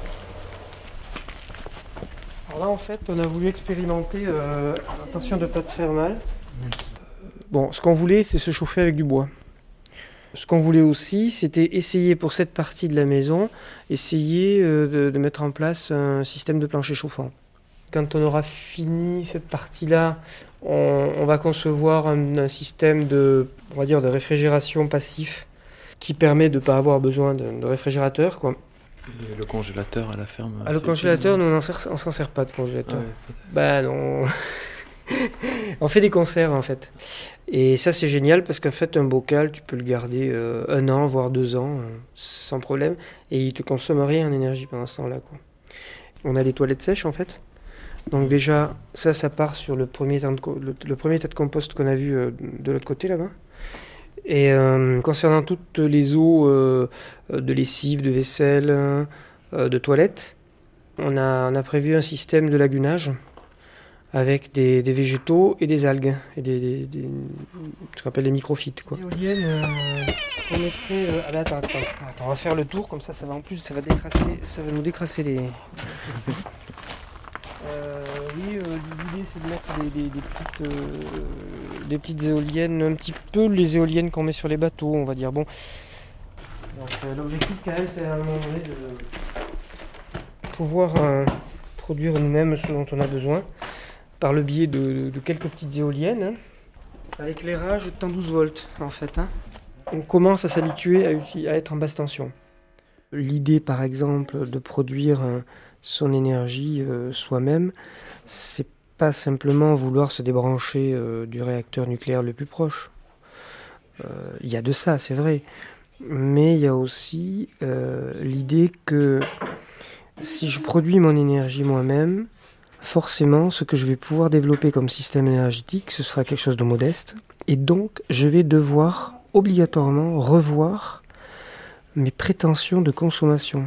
Alors là en fait on a voulu expérimenter, euh, attention de ne pas te faire mal. Mmh. Bon, ce qu'on voulait c'est se chauffer avec du bois. Ce qu'on voulait aussi, c'était essayer pour cette partie de la maison, essayer euh, de, de mettre en place un système de plancher chauffant. Quand on aura fini cette partie-là, on, on va concevoir un, un système de, on va dire, de réfrigération passif qui permet de ne pas avoir besoin de, de réfrigérateur, quoi. Et le congélateur à la ferme. Ah, le congélateur, nous, on ne s'en sert pas de congélateur. Ah ouais, bah non. On fait des conserves en fait. Et ça c'est génial parce qu'en fait un bocal tu peux le garder euh, un an voire deux ans euh, sans problème et il te consomme rien en énergie pendant ce temps-là quoi. On a des toilettes sèches en fait. Donc déjà ça ça part sur le premier tas de, le, le premier tas de compost qu'on a vu euh, de l'autre côté là-bas. Et euh, concernant toutes les eaux euh, de lessive, de vaisselle, euh, de toilettes, on a, on a prévu un système de lagunage avec des, des végétaux et des algues, et des, des, des ce qu'on appelle des microphytes. Quoi. Des éoliennes euh, qu'on mettrait... Euh, ah, attends, attends, attends, on va faire le tour, comme ça, ça va en plus, ça va, décrasser, ça va nous décrasser les... euh, oui, euh, l'idée c'est de mettre des, des, des, petites, euh, des petites éoliennes, un petit peu les éoliennes qu'on met sur les bateaux, on va dire. Bon. Donc euh, l'objectif quand même, c'est à un moment donné de pouvoir euh, produire nous-mêmes ce dont on a besoin, par le biais de, de quelques petites éoliennes, hein, à l'éclairage de cent douze volts en fait. Hein. On commence à s'habituer à, à être en basse tension. L'idée par exemple de produire euh, son énergie euh, soi-même, c'est pas simplement vouloir se débrancher euh, du réacteur nucléaire le plus proche. Il euh, y a de ça, c'est vrai. Mais il y a aussi euh, l'idée que si je produis mon énergie moi-même, forcément, ce que je vais pouvoir développer comme système énergétique, ce sera quelque chose de modeste. Et donc, je vais devoir obligatoirement revoir mes prétentions de consommation.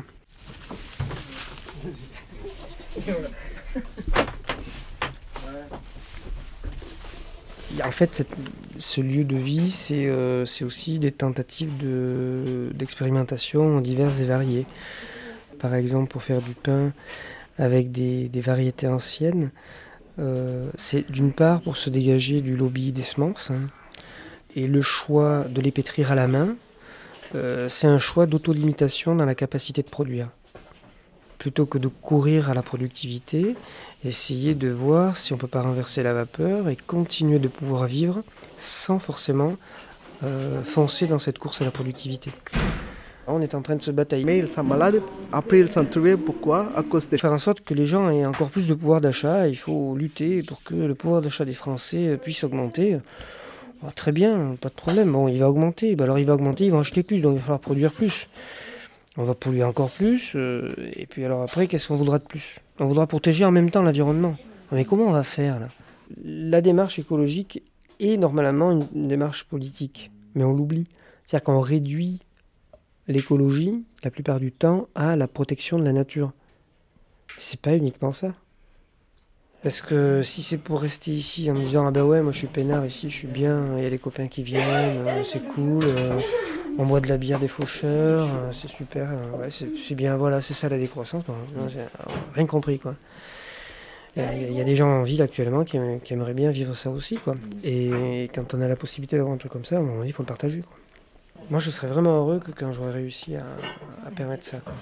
En fait, cette, ce lieu de vie, c'est, euh, c'est aussi des tentatives de, d'expérimentation diverses et variées. Par exemple, pour faire du pain avec des, des variétés anciennes, euh, c'est d'une part pour se dégager du lobby des semences, hein, et le choix de les pétrir à la main, euh, c'est un choix d'autolimitation dans la capacité de produire. Plutôt que de courir à la productivité, essayer de voir si on ne peut pas renverser la vapeur et continuer de pouvoir vivre sans forcément euh, foncer dans cette course à la productivité. On est en train de se batailler. Mais ils sont malades, après ils sont trouvés, pourquoi ? À cause de... Faire en sorte que les gens aient encore plus de pouvoir d'achat, il faut lutter pour que le pouvoir d'achat des Français puisse augmenter. Ah, très bien, pas de problème, bon, il va augmenter, bah, alors il va augmenter, ils vont acheter plus, donc il va falloir produire plus. On va polluer encore plus, euh, et puis alors après, qu'est-ce qu'on voudra de plus ? On voudra protéger en même temps l'environnement. Mais comment on va faire là ? La démarche écologique est normalement une, une démarche politique, mais on l'oublie. C'est-à-dire qu'on réduit l'écologie, la plupart du temps, à la protection de la nature. C'est pas uniquement ça. Parce que si c'est pour rester ici en me disant « Ah ben ouais, moi je suis peinard ici, je suis bien, il y a des copains qui viennent, euh, c'est cool, euh, on boit de la bière des faucheurs, euh, c'est super, euh, ouais, c'est, c'est bien, voilà, c'est ça la décroissance. » Bon, j'ai rien compris, quoi. Il y a des gens en ville actuellement qui, aim- qui aimeraient bien vivre ça aussi, quoi. Et quand on a la possibilité d'avoir un truc comme ça, bon, il faut le partager, quoi. Moi, je serais vraiment heureux que quand j'aurais réussi à, à permettre ça, quoi.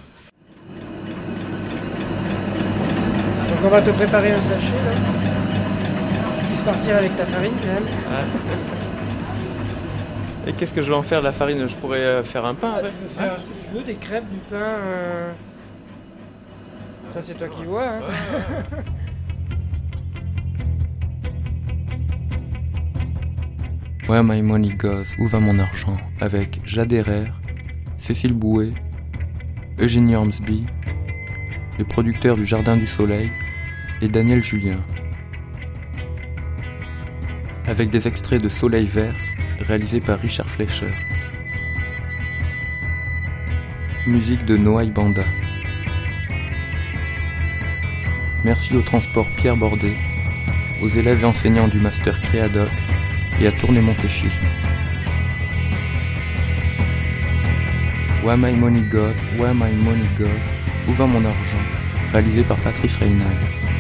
Donc on va te préparer un sachet, là. Si tu puisses partir avec ta farine, quand même. Ah. Et qu'est-ce que je vais en faire de la farine ? Je pourrais euh, faire un pain Ah, avec. tu peux faire Hein ? ce que tu veux, des crêpes, du pain... Euh... Ça, c'est toi qui vois, hein. Where my money goes, où va mon argent ? Avec Jade Herrère, Cécile Bouet, Eugénie Ormsby, le producteur du Jardin du Soleil et Daniel Julien. avec des extraits de Soleil Vert réalisés par Richard Fleischer. Musique de Noailles Banda. Merci au transport Pierre Bordet, aux élèves et enseignants du master Créadoc et à Tourner Montefil. Where My Money Goes, Where My Money Goes, Où va mon argent, réalisé par Patrice Reynal.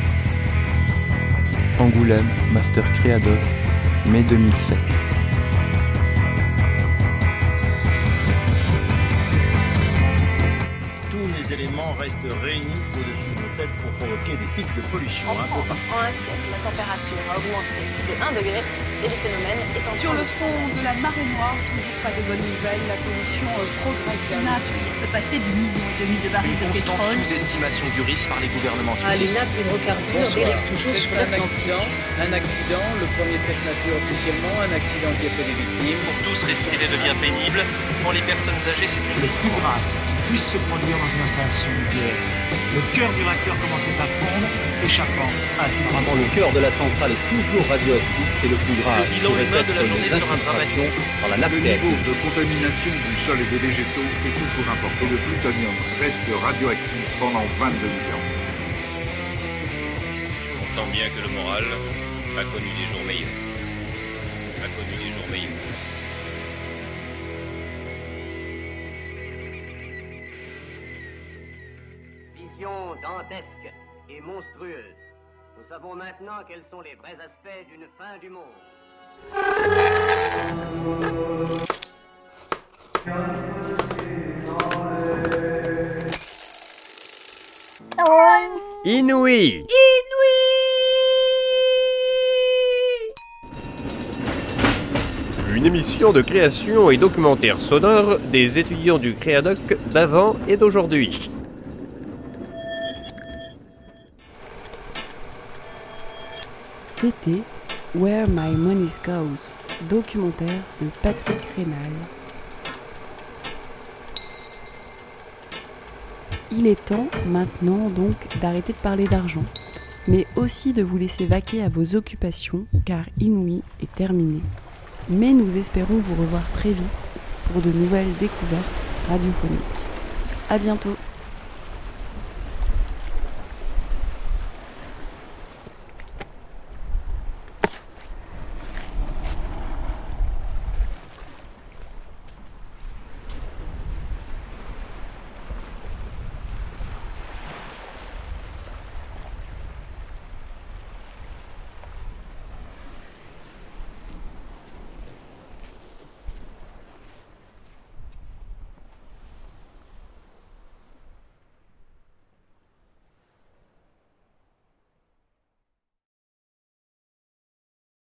Angoulême, master Créadoc, mai deux mille sept. Tous les éléments restent réunis au-dessus de nos têtes pour provoquer des pics de pollution. En France, en un siècle, la température a augmenté de un degré et le phénomène est en Sur le fond de la marée noire, toujours pas de bonnes nouvelles, la pollution progresse. On a pu se passer du million et demi de barils de pétrole. Une constante sous-estimation du risque par les gouvernements Ah, les successifs. nappes d'hydrocarbures dérivent toujours sur C'est un l'Atlantique. accident, un accident, le premier de cette nature officiellement, un accident qui a fait des victimes. Pour tous, respirer devient pénible. Pour les personnes âgées, c'est une Le plus grave qui puisse se produire dans une installation nucléaire. Le cœur du réacteur commençait à fondre, échappant à Apparemment, le cœur de la centrale est toujours radioactif et le plus grave. Le bilan humain de la journée sera dramatique. Dans la nappe Le niveau phréatique. de contamination du sol et des végétaux est toujours important. Le plutonium reste radioactif pendant vingt-deux mille ans. On sent bien que le moral a connu des jours meilleurs. A connu des jours meilleurs. Vision dantesque et monstrueuse. Nous savons maintenant quels sont les vrais aspects d'une fin du monde. Inouï. Une émission de création et documentaire sonore des étudiants du Créadoc d'avant et d'aujourd'hui. C'était Where My Money Goes, documentaire de Patrick Reynal. Il est temps maintenant donc d'arrêter de parler d'argent, mais aussi de vous laisser vaquer à vos occupations car Inouï est terminé. Mais nous espérons vous revoir très vite pour de nouvelles découvertes radiophoniques. À bientôt.